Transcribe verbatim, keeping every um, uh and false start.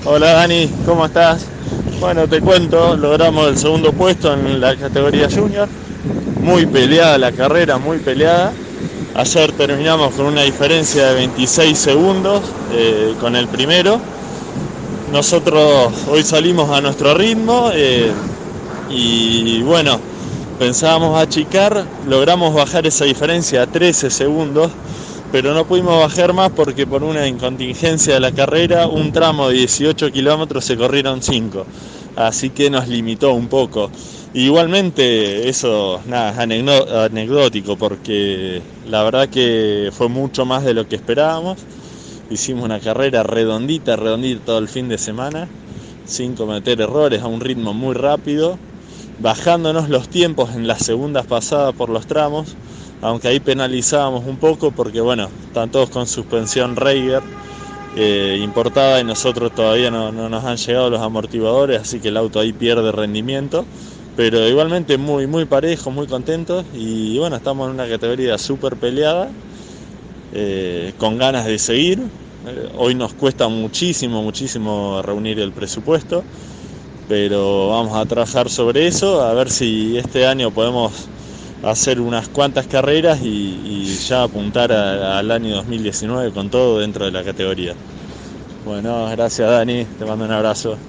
Hola Dani, ¿cómo estás? Bueno, te cuento, logramos el segundo puesto en la categoría junior. Muy peleada la carrera, muy peleada. Ayer terminamos con una diferencia de veintiséis segundos eh, con el primero. Nosotros hoy salimos a nuestro ritmo eh, y bueno, pensábamos achicar, logramos bajar esa diferencia a trece segundos, pero no pudimos bajar más porque por una incontingencia de la carrera, un tramo de dieciocho kilómetros se corrieron cinco, así que nos limitó un poco. Igualmente eso nada, es anecdótico porque la verdad que fue mucho más de lo que esperábamos. Hicimos una carrera redondita, redondita todo el fin de semana, sin cometer errores, a un ritmo muy rápido, bajándonos los tiempos en las segundas pasadas por los tramos, aunque ahí penalizábamos un poco porque bueno, están todos con suspensión Reiger eh, importada y nosotros todavía no, no nos han llegado los amortiguadores, así que el auto ahí pierde rendimiento, pero igualmente muy muy parejo, muy contentos y bueno, estamos en una categoría súper peleada, eh, con ganas de seguir. Eh, hoy nos cuesta muchísimo, muchísimo reunir el presupuesto, pero vamos a trabajar sobre eso, a ver si este año podemos hacer unas cuantas carreras y, y ya apuntar a, al año dos mil diecinueve con todo dentro de la categoría. Bueno, gracias Dani, te mando un abrazo.